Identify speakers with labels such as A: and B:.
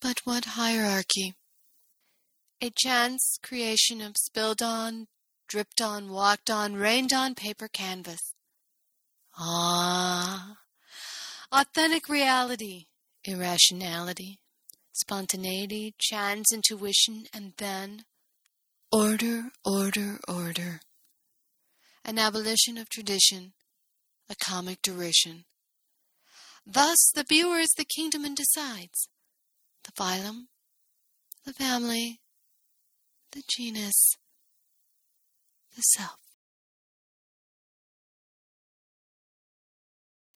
A: But what hierarchy? A chance creation of spilled on, dripped on, walked on, rained on paper canvas. Ah, authentic reality, irrationality, spontaneity, chance, intuition, and then order, order, order. An abolition of tradition, a comic derision. Thus the viewer is the kingdom and decides. The phylum, the family, the genus, the self.